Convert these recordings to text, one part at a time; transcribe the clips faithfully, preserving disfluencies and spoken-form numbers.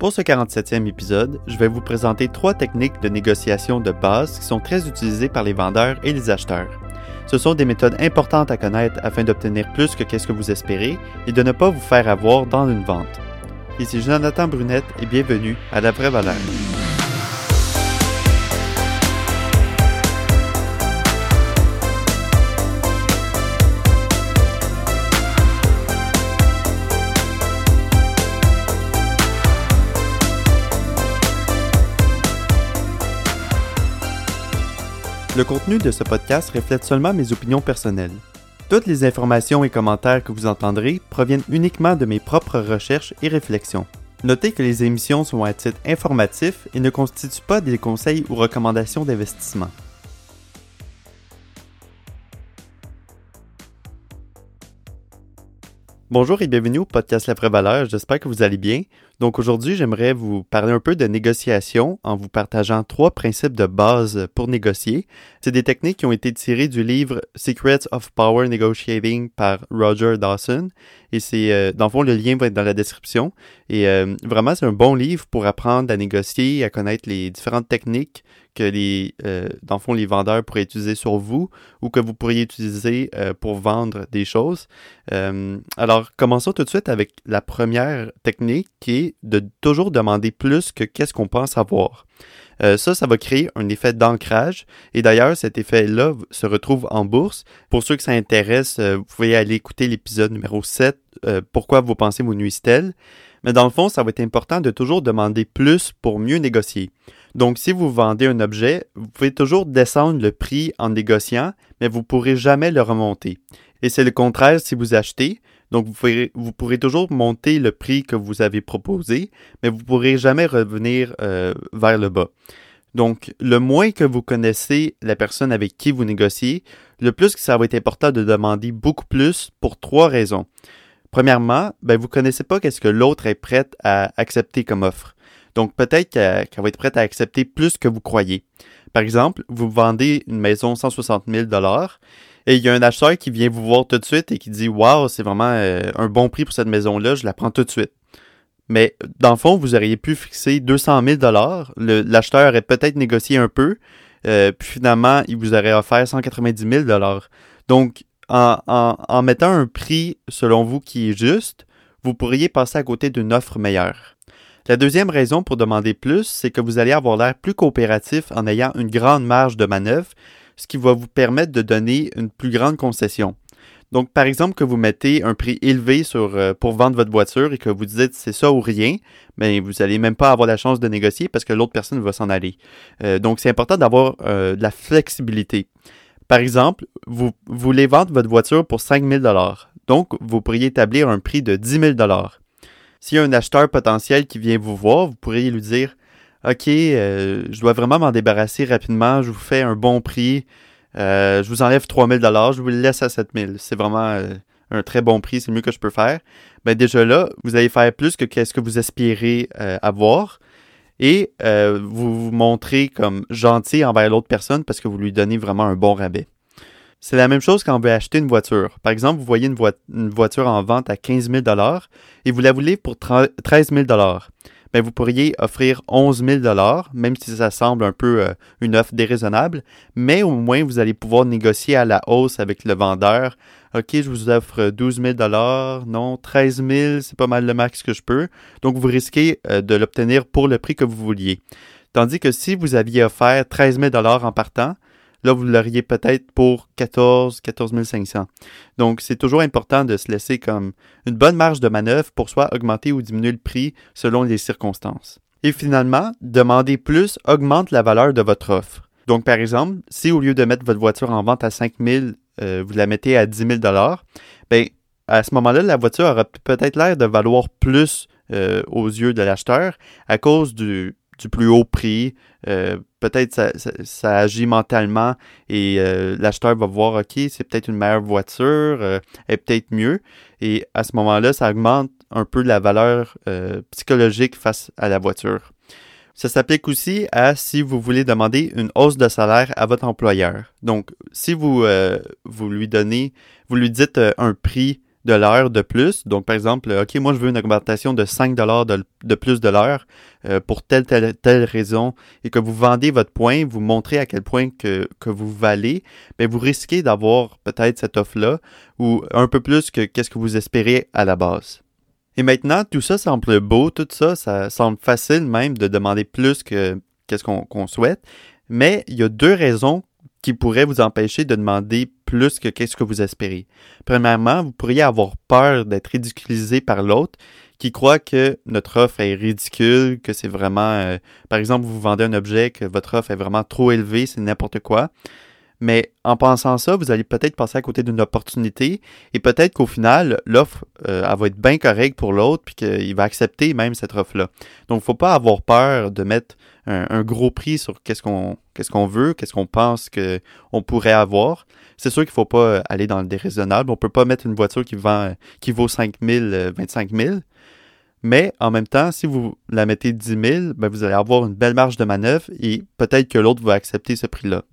Pour ce quarante-septième épisode, je vais vous présenter trois techniques de négociation de base qui sont très utilisées par les vendeurs et les acheteurs. Ce sont des méthodes importantes à connaître afin d'obtenir plus que qu'est-ce que vous espérez et de ne pas vous faire avoir dans une vente. Ici Jonathan Brunette et bienvenue à La Vraie Valeur. Le contenu de ce podcast reflète seulement mes opinions personnelles. Toutes les informations et commentaires que vous entendrez proviennent uniquement de mes propres recherches et réflexions. Notez que les émissions sont à titre informatif et ne constituent pas des conseils ou recommandations d'investissement. Bonjour et bienvenue au podcast La Vraie Valeur, j'espère que vous allez bien. Donc aujourd'hui, j'aimerais vous parler un peu de négociation en vous partageant trois principes de base pour négocier. C'est des techniques qui ont été tirées du livre Secrets of Power Negotiating par Roger Dawson. Et c'est, euh, dans le fond, le lien va être dans la description. Et euh, vraiment, c'est un bon livre pour apprendre à négocier, à connaître les différentes techniques que les, euh, dans le fond, les vendeurs pourraient utiliser sur vous ou que vous pourriez utiliser euh, pour vendre des choses. Euh, alors, commençons tout de suite avec la première technique qui est de toujours demander plus que qu'est-ce qu'on pense avoir. Euh, ça, ça va créer un effet d'ancrage. Et d'ailleurs, cet effet-là se retrouve en bourse. Pour ceux que ça intéresse, euh, vous pouvez aller écouter l'épisode numéro sept, euh, Pourquoi vos pensées vous nuisent-elles? Mais dans le fond, ça va être important de toujours demander plus pour mieux négocier. Donc, si vous vendez un objet, vous pouvez toujours descendre le prix en négociant, mais vous ne pourrez jamais le remonter. Et c'est le contraire si vous achetez. Donc, vous pourrez, vous pourrez toujours monter le prix que vous avez proposé, mais vous ne pourrez jamais revenir euh, vers le bas. Donc, le moins que vous connaissez la personne avec qui vous négociez, le plus que ça va être important de demander beaucoup plus pour trois raisons. Premièrement, ben, vous ne connaissez pas qu'est-ce que l'autre est prête à accepter comme offre. Donc, peut-être qu'elle, qu'elle va être prête à accepter plus que vous croyez. Par exemple, vous vendez une maison cent soixante mille dollars et il y a un acheteur qui vient vous voir tout de suite et qui dit « Wow, c'est vraiment euh, un bon prix pour cette maison-là, je la prends tout de suite. » Mais dans le fond, vous auriez pu fixer deux cent mille dollars. Le, l'acheteur aurait peut-être négocié un peu, euh, puis finalement, il vous aurait offert cent quatre-vingt-dix mille dollars. Donc, en, en, en mettant un prix, selon vous, qui est juste, vous pourriez passer à côté d'une offre meilleure. La deuxième raison pour demander plus, c'est que vous allez avoir l'air plus coopératif en ayant une grande marge de manœuvre, ce qui va vous permettre de donner une plus grande concession. Donc, par exemple, que vous mettez un prix élevé sur, euh, pour vendre votre voiture et que vous dites c'est ça ou rien, bien, vous n'allez même pas avoir la chance de négocier parce que l'autre personne va s'en aller. Euh, donc, c'est important d'avoir euh, de la flexibilité. Par exemple, vous, vous voulez vendre votre voiture pour cinq mille dollars. Donc, vous pourriez établir un prix de dix mille dollars. S'il y a un acheteur potentiel qui vient vous voir, vous pourriez lui dire « Ok, euh, je dois vraiment m'en débarrasser rapidement, je vous fais un bon prix, euh, je vous enlève trois mille dollars, je vous le laisse à sept mille. C'est vraiment euh, un très bon prix, c'est le mieux que je peux faire. » Ben déjà là, vous allez faire plus que qu'est-ce que vous aspirez euh, avoir et euh, vous vous montrez comme gentil envers l'autre personne parce que vous lui donnez vraiment un bon rabais. C'est la même chose quand on veut acheter une voiture. Par exemple, vous voyez une, vo- une voiture en vente à quinze mille dollars et vous la voulez pour treize mille dollars. Bien, vous pourriez offrir onze mille dollars, même si ça semble un peu euh, une offre déraisonnable, mais au moins vous allez pouvoir négocier à la hausse avec le vendeur. OK, je vous offre douze mille dollars, non, treize mille, c'est pas mal le max que je peux. Donc, vous risquez euh, de l'obtenir pour le prix que vous vouliez. Tandis que si vous aviez offert treize mille dollars en partant, là, vous l'auriez peut-être pour quatorze, quatorze mille cinq cents. Donc, c'est toujours important de se laisser comme une bonne marge de manœuvre pour soit augmenter ou diminuer le prix selon les circonstances. Et finalement, demander plus augmente la valeur de votre offre. Donc, par exemple, si au lieu de mettre votre voiture en vente à cinq mille, euh, vous la mettez à dix mille dollars, bien, à ce moment-là, la voiture aura peut-être l'air de valoir plus euh, aux yeux de l'acheteur à cause du du plus haut prix, euh, peut-être ça, ça, ça agit mentalement et euh, l'acheteur va voir, OK, c'est peut-être une meilleure voiture, euh, elle est peut-être mieux. Et à ce moment-là, ça augmente un peu la valeur euh, psychologique face à la voiture. Ça s'applique aussi à si vous voulez demander une hausse de salaire à votre employeur. Donc, si vous, euh, vous lui donnez, vous lui dites euh, un prix de l'heure de plus. Donc, par exemple, OK, moi, je veux une augmentation de cinq dollars de, de plus de l'heure euh, pour telle, telle, telle raison, et que vous vendez votre point, vous montrez à quel point que, que vous valez, bien, vous risquez d'avoir peut-être cette offre-là ou un peu plus que qu'est-ce que vous espérez à la base. Et maintenant, tout ça semble beau, tout ça, ça semble facile même de demander plus que qu'est-ce qu'on, qu'on souhaite, mais il y a deux raisons qui pourraient vous empêcher de demander plus que qu'est-ce que vous espérez. Premièrement, vous pourriez avoir peur d'être ridiculisé par l'autre qui croit que notre offre est ridicule, que c'est vraiment... Euh, par exemple, vous vendez un objet, que votre offre est vraiment trop élevée, c'est n'importe quoi. Mais en pensant ça, vous allez peut-être passer à côté d'une opportunité et peut-être qu'au final, l'offre, euh, elle va être bien correcte pour l'autre puis qu'il va accepter même cette offre-là. Donc, il ne faut pas avoir peur de mettre un, un gros prix sur qu'est-ce qu'on, qu'est-ce qu'on veut, qu'est-ce qu'on pense qu'on pourrait avoir. C'est sûr qu'il ne faut pas aller dans le déraisonnable. On ne peut pas mettre une voiture qui, vend, qui vaut cinq mille, vingt-cinq mille. Mais en même temps, si vous la mettez dix mille, ben vous allez avoir une belle marge de manœuvre et peut-être que l'autre va accepter ce prix-là.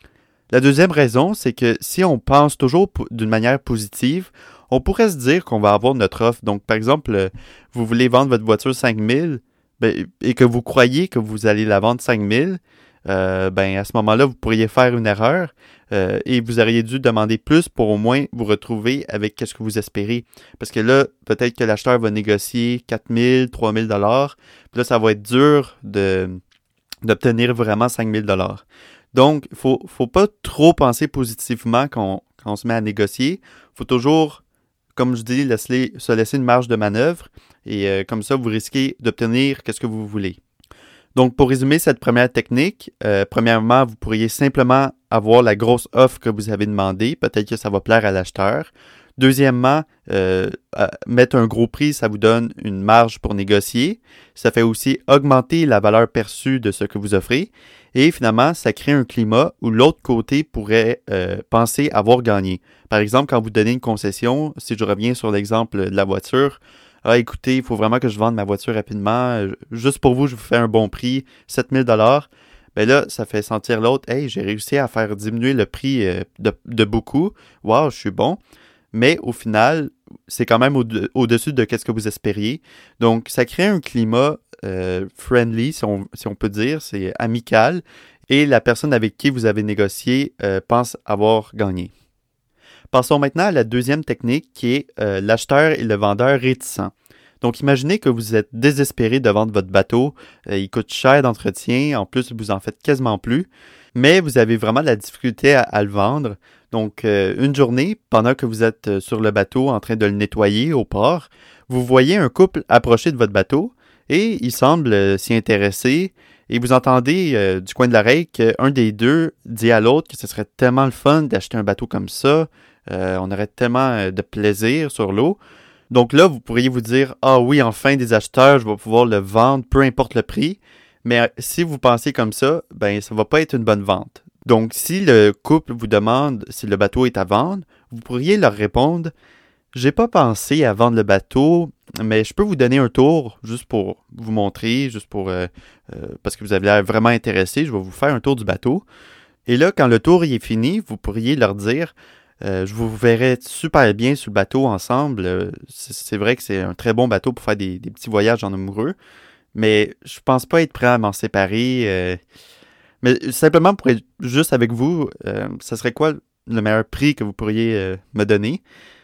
La deuxième raison, c'est que si on pense toujours p- d'une manière positive, on pourrait se dire qu'on va avoir notre offre. Donc, par exemple, vous voulez vendre votre voiture cinq mille ben, et que vous croyez que vous allez la vendre cinq mille, euh, ben, à ce moment-là, vous pourriez faire une erreur euh, et vous auriez dû demander plus pour au moins vous retrouver avec ce que vous espérez. Parce que là, peut-être que l'acheteur va négocier quatre mille, trois mille dollars. Puis là, ça va être dur de, d'obtenir vraiment cinq mille dollars. Donc, il faut, faut pas trop penser positivement quand on, quand on se met à négocier. Il faut toujours, comme je dis, laisser, se laisser une marge de manœuvre et euh, comme ça, vous risquez d'obtenir ce que vous voulez. Donc, pour résumer cette première technique, euh, premièrement, vous pourriez simplement avoir la grosse offre que vous avez demandée. Peut-être que ça va plaire à l'acheteur. Deuxièmement, euh, mettre un gros prix, ça vous donne une marge pour négocier. Ça fait aussi augmenter la valeur perçue de ce que vous offrez. Et finalement, ça crée un climat où l'autre côté pourrait euh, penser avoir gagné. Par exemple, quand vous donnez une concession, si je reviens sur l'exemple de la voiture, « Ah, écoutez, il faut vraiment que je vende ma voiture rapidement. Juste pour vous, je vous fais un bon prix, sept mille dollars. » Ben là, ça fait sentir l'autre, « Hey, j'ai réussi à faire diminuer le prix euh, de, de beaucoup. Wow, je suis bon. » Mais au final, c'est quand même au- au-dessus de ce que vous espériez. Donc, ça crée un climat euh, friendly, si on, si on peut dire, c'est amical. Et la personne avec qui vous avez négocié euh, pense avoir gagné. Passons maintenant à la deuxième technique qui est euh, l'acheteur et le vendeur réticents. Donc, imaginez que vous êtes désespéré de vendre votre bateau. Euh, il coûte cher d'entretien. En plus, vous en faites quasiment plus. Mais vous avez vraiment de la difficulté à, à le vendre. Donc, euh, une journée, pendant que vous êtes sur le bateau en train de le nettoyer au port, vous voyez un couple approcher de votre bateau et il semble euh, s'y intéresser. Et vous entendez euh, du coin de l'oreille qu'un des deux dit à l'autre que ce serait tellement le fun d'acheter un bateau comme ça. Euh, on aurait tellement de plaisir sur l'eau. Donc là, vous pourriez vous dire « Ah oui, enfin des acheteurs, je vais pouvoir le vendre, peu importe le prix. » Mais si vous pensez comme ça, ben ça va pas être une bonne vente. Donc si le couple vous demande si le bateau est à vendre, vous pourriez leur répondre « J'ai pas pensé à vendre le bateau, mais je peux vous donner un tour juste pour vous montrer, juste pour euh, euh, parce que vous avez l'air vraiment intéressé, je vais vous faire un tour du bateau. » Et là, quand le tour y est fini, vous pourriez leur dire Euh, je vous verrai super bien sur le bateau ensemble. Euh, c'est, c'est vrai que c'est un très bon bateau pour faire des, des petits voyages en amoureux, mais je pense pas être prêt à m'en séparer. Euh, mais simplement pour être juste avec vous, euh, ce serait quoi le meilleur prix que vous pourriez euh, me donner?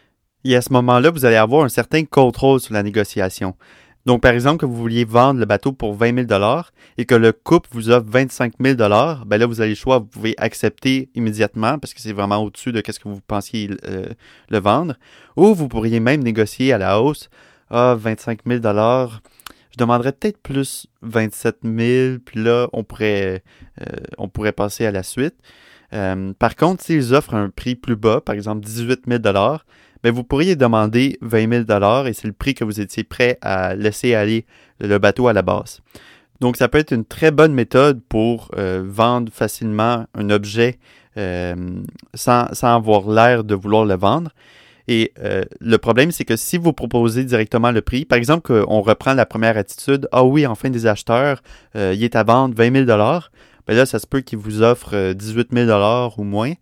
Et à ce moment-là, vous allez avoir un certain contrôle sur la négociation. Donc, par exemple, que vous vouliez vendre le bateau pour vingt mille dollars et que le couple vous offre vingt-cinq mille dollars, ben là, vous avez le choix, vous pouvez accepter immédiatement parce que c'est vraiment au-dessus de ce que vous pensiez euh, le vendre. Ou vous pourriez même négocier à la hausse. Ah, vingt-cinq mille dollars, je demanderais peut-être plus vingt-sept mille, puis là, on pourrait, euh, on pourrait passer à la suite. Euh, par contre, s'ils offrent un prix plus bas, par exemple dix-huit mille dollars, ben vous pourriez demander vingt mille dollars et c'est le prix que vous étiez prêt à laisser aller le bateau à la base. Donc, ça peut être une très bonne méthode pour euh, vendre facilement un objet euh, sans, sans avoir l'air de vouloir le vendre. Et euh, le problème, c'est que si vous proposez directement le prix, par exemple, on reprend la première attitude, « Ah oui, enfin des acheteurs, euh, il est à vendre vingt mille dollars. » Ben là, ça se peut qu'il vous offre dix-huit mille dollars ou moins.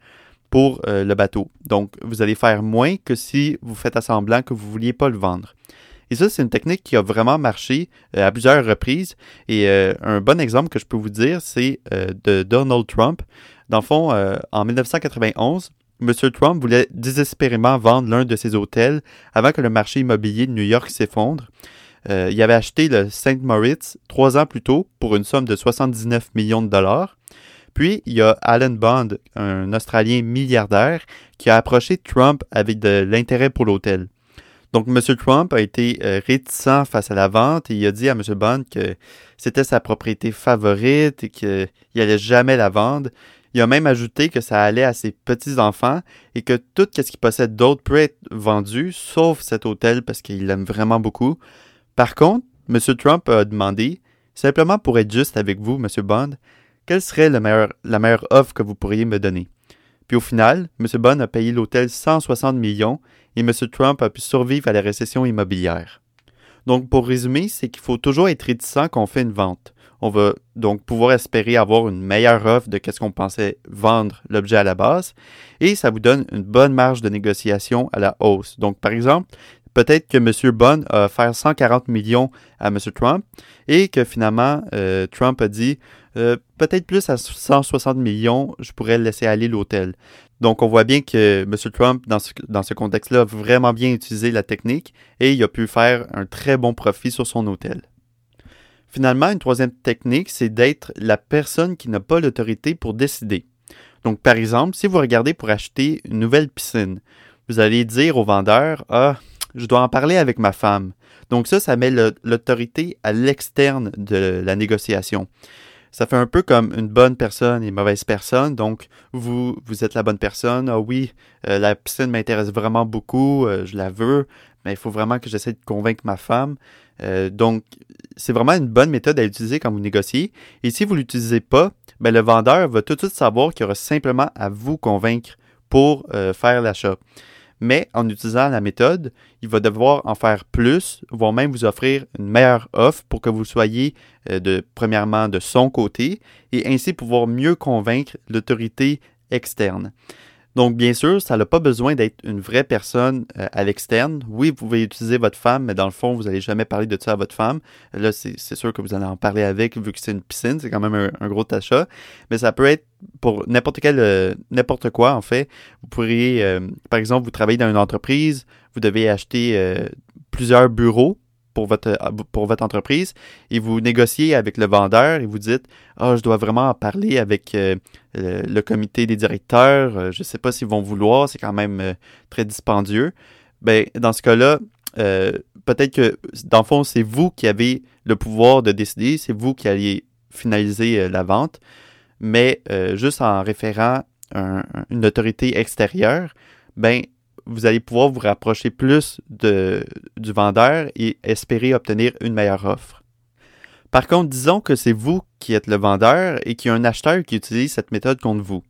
pour euh, le bateau. Donc, vous allez faire moins que si vous faites à semblant que vous ne vouliez pas le vendre. Et ça, c'est une technique qui a vraiment marché euh, à plusieurs reprises. Et euh, un bon exemple que je peux vous dire, c'est euh, de Donald Trump. Dans le fond, euh, en dix-neuf cent quatre-vingt-onze, M. Trump voulait désespérément vendre l'un de ses hôtels avant que le marché immobilier de New York s'effondre. Euh, il avait acheté le Saint Moritz trois ans plus tôt pour une somme de soixante-dix-neuf millions de dollars. Puis, il y a Alan Bond, un Australien milliardaire, qui a approché Trump avec de l'intérêt pour l'hôtel. Donc, M. Trump a été euh, réticent face à la vente et il a dit à M. Bond que c'était sa propriété favorite et qu'il n'allait jamais la vendre. Il a même ajouté que ça allait à ses petits-enfants et que tout ce qu'il possède d'autre peut être vendu, sauf cet hôtel parce qu'il l'aime vraiment beaucoup. Par contre, M. Trump a demandé, simplement pour être juste avec vous, M. Bond, quelle serait le meilleur, la meilleure offre que vous pourriez me donner? Puis au final, M. Bond a payé l'hôtel cent soixante millions et M. Trump a pu survivre à la récession immobilière. Donc pour résumer, c'est qu'il faut toujours être réticent quand on fait une vente. On va donc pouvoir espérer avoir une meilleure offre de ce qu'on pensait vendre l'objet à la base et ça vous donne une bonne marge de négociation à la hausse. Donc par exemple, peut-être que M. Bond a offert cent quarante millions à M. Trump et que finalement, euh, Trump a dit euh, peut-être plus à cent soixante millions, je pourrais laisser aller l'hôtel. Donc, on voit bien que M. Trump, dans ce, dans ce contexte-là, a vraiment bien utilisé la technique et il a pu faire un très bon profit sur son hôtel. Finalement, une troisième technique, c'est d'être la personne qui n'a pas l'autorité pour décider. Donc, par exemple, si vous regardez pour acheter une nouvelle piscine, vous allez dire au vendeur « Ah, je dois en parler avec ma femme. » Donc ça, ça met le, l'autorité à l'externe de la négociation. Ça fait un peu comme une bonne personne et une mauvaise personne. Donc, vous, vous êtes la bonne personne. Ah oui, euh, la piscine m'intéresse vraiment beaucoup, euh, je la veux, mais il faut vraiment que j'essaie de convaincre ma femme. Euh, donc, c'est vraiment une bonne méthode à utiliser quand vous négociez. Et si vous ne l'utilisez pas, ben, le vendeur va tout de suite savoir qu'il y aura simplement à vous convaincre pour euh, faire l'achat. Mais en utilisant la méthode, il va devoir en faire plus, voire même vous offrir une meilleure offre pour que vous soyez, euh, de, premièrement, de son côté et ainsi pouvoir mieux convaincre l'autorité externe. Donc, bien sûr, ça n'a pas besoin d'être une vraie personne euh, à l'externe. Oui, vous pouvez utiliser votre femme, mais dans le fond, vous n'allez jamais parler de ça à votre femme. Là, c'est, c'est sûr que vous allez en parler avec, vu que c'est une piscine, c'est quand même un, un gros achat. Mais ça peut être pour n'importe quel, euh, n'importe quoi, en fait. Vous pourriez, euh, par exemple, vous travaillez dans une entreprise, vous devez acheter euh, plusieurs bureaux pour votre, pour votre entreprise et vous négociez avec le vendeur et vous dites « Ah, oh, je dois vraiment en parler avec euh, le, le comité des directeurs, euh, je ne sais pas s'ils vont vouloir, c'est quand même euh, très dispendieux. » Ben, dans ce cas-là, euh, peut-être que, dans le fond, c'est vous qui avez le pouvoir de décider, c'est vous qui allez finaliser euh, la vente, mais euh, juste en référant un, une autorité extérieure, ben, vous allez pouvoir vous rapprocher plus de, du vendeur et espérer obtenir une meilleure offre. Par contre, disons que c'est vous qui êtes le vendeur et qu'il y a un acheteur qui utilise cette méthode contre vous.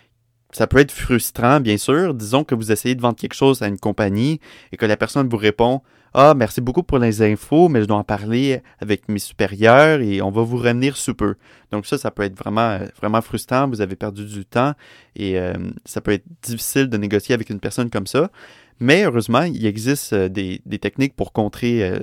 Ça peut être frustrant, bien sûr. Disons que vous essayez de vendre quelque chose à une compagnie et que la personne vous répond « Ah, merci beaucoup pour les infos, mais je dois en parler avec mes supérieurs et on va vous revenir sous peu. » Donc ça, ça peut être vraiment, vraiment frustrant. Vous avez perdu du temps et euh, ça peut être difficile de négocier avec une personne comme ça. Mais heureusement, il existe euh, des, des techniques pour contrer euh,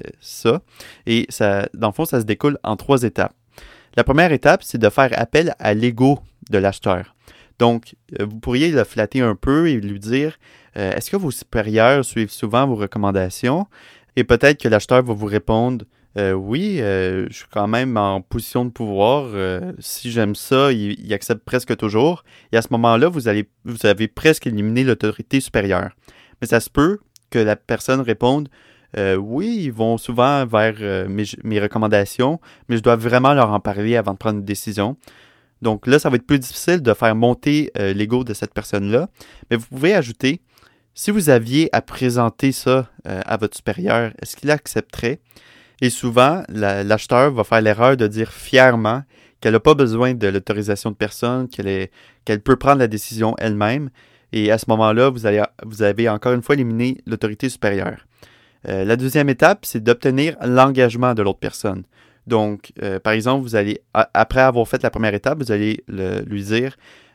ça. Et ça, dans le fond, ça se découle en trois étapes. La première étape, c'est de faire appel à l'ego de l'acheteur. Donc, euh, vous pourriez le flatter un peu et lui dire euh, « Est-ce que vos supérieurs suivent souvent vos recommandations? » Et peut-être que l'acheteur va vous répondre euh, « Oui, euh, je suis quand même en position de pouvoir. Euh, si j'aime ça, il, il accepte presque toujours. » Et à ce moment-là, vous, allez, vous avez presque éliminé l'autorité supérieure. Mais ça se peut que la personne réponde euh, « Oui, ils vont souvent vers euh, mes, mes recommandations, mais je dois vraiment leur en parler avant de prendre une décision. » Donc là, ça va être plus difficile de faire monter euh, l'ego de cette personne-là. Mais vous pouvez ajouter, si vous aviez à présenter ça euh, à votre supérieur, est-ce qu'il accepterait? Et souvent, la, l'acheteur va faire l'erreur de dire fièrement qu'elle n'a pas besoin de l'autorisation de personne, qu'elle, est, qu'elle peut prendre la décision elle-même. Et à ce moment-là, vous, allez, vous avez encore une fois éliminé l'autorité supérieure. Euh, la deuxième étape, c'est d'obtenir l'engagement de l'autre personne. Donc, euh, par exemple, vous allez, a- après avoir fait la première étape, vous allez le, lui dire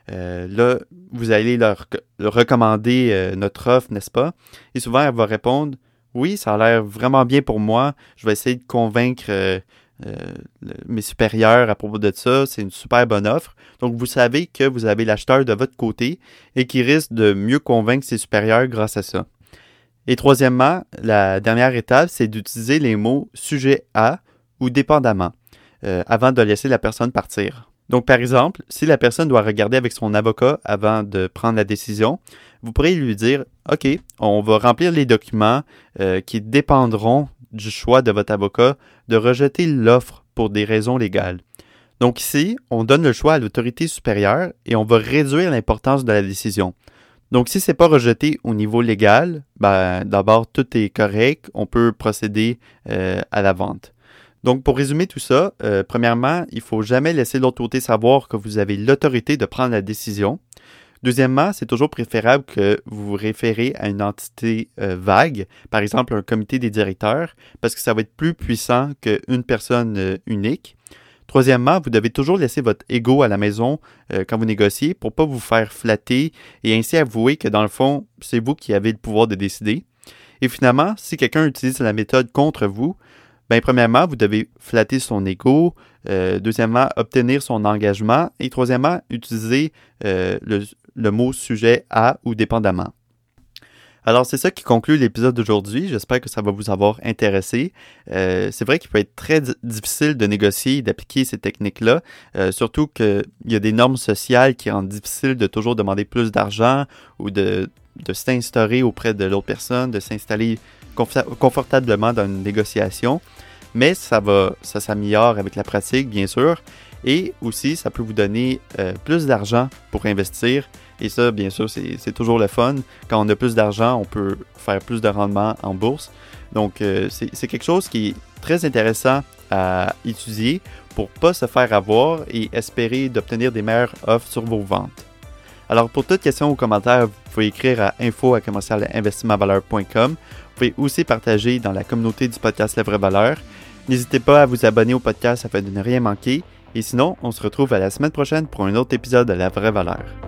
Euh, là, vous allez leur, leur recommander euh, notre offre, n'est-ce pas? Et souvent, elle va répondre « Oui, ça a l'air vraiment bien pour moi. Je vais essayer de convaincre euh, euh, le, mes supérieurs à propos de ça. C'est une super bonne offre. » Donc, vous savez que vous avez l'acheteur de votre côté et qui risque de mieux convaincre ses supérieurs grâce à ça. Et troisièmement, la dernière étape, c'est d'utiliser les mots « sujet à » ou « dépendamment euh, » avant de laisser la personne partir. Donc, par exemple, si la personne doit regarder avec son avocat avant de prendre la décision, vous pourrez lui dire « OK, on va remplir les documents euh, qui dépendront du choix de votre avocat de rejeter l'offre pour des raisons légales. » Donc ici, on donne le choix à l'autorité supérieure et on va réduire l'importance de la décision. Donc, si ce n'est pas rejeté au niveau légal, ben, d'abord, tout est correct, on peut procéder euh, à la vente. Donc, pour résumer tout ça, euh, premièrement, il ne faut jamais laisser l'autre côté savoir que vous avez l'autorité de prendre la décision. Deuxièmement, c'est toujours préférable que vous vous référez à une entité euh, vague, par exemple un comité des directeurs, parce que ça va être plus puissant qu'une personne euh, unique. Troisièmement, vous devez toujours laisser votre ego à la maison euh, quand vous négociez pour ne pas vous faire flatter et ainsi avouer que dans le fond, c'est vous qui avez le pouvoir de décider. Et finalement, si quelqu'un utilise la méthode contre vous, bien premièrement, vous devez flatter son ego, euh, deuxièmement, obtenir son engagement et troisièmement, utiliser euh, le, le mot sujet à ou dépendamment. Alors, c'est ça qui conclut l'épisode d'aujourd'hui. J'espère que ça va vous avoir intéressé. Euh, c'est vrai qu'il peut être très d- difficile de négocier et d'appliquer ces techniques-là, euh, surtout qu'il y a des normes sociales qui rendent difficile de toujours demander plus d'argent ou de, de s'instaurer auprès de l'autre personne, de s'installer confort- confortablement dans une négociation. Mais ça va, ça s'améliore avec la pratique, bien sûr. Et aussi, ça peut vous donner euh, plus d'argent pour investir. Et ça, bien sûr, c'est, c'est toujours le fun. Quand on a plus d'argent, on peut faire plus de rendement en bourse. Donc, euh, c'est, c'est quelque chose qui est très intéressant à étudier pour ne pas se faire avoir et espérer d'obtenir des meilleures offres sur vos ventes. Alors, pour toute question ou commentaire, vous pouvez écrire à info à commercial investissement valeur point com. Vous pouvez aussi partager dans la communauté du podcast La Vraie Valeur. N'hésitez pas à vous abonner au podcast afin de ne rien manquer. Et sinon, on se retrouve à la semaine prochaine pour un autre épisode de La Vraie Valeur.